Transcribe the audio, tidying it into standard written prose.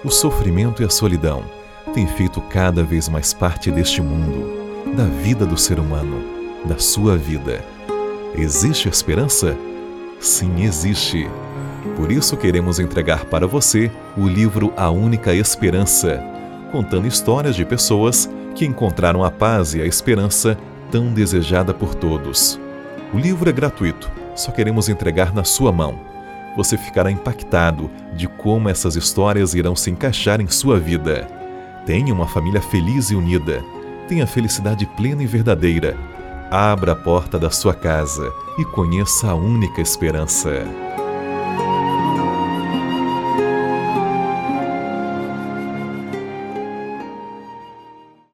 O sofrimento e a solidão têm feito cada vez mais parte deste mundo, da vida do ser humano, da sua vida. Existe esperança? Sim, existe. Por isso queremos entregar para você o livro A Única Esperança, contando histórias de pessoas que encontraram a paz e a esperança tão desejada por todos. O livro é gratuito, só queremos entregar na sua mão. Você ficará impactado de como essas histórias irão se encaixar em sua vida. Tenha uma família feliz e unida. Tenha felicidade plena e verdadeira. Abra a porta da sua casa e conheça a única esperança.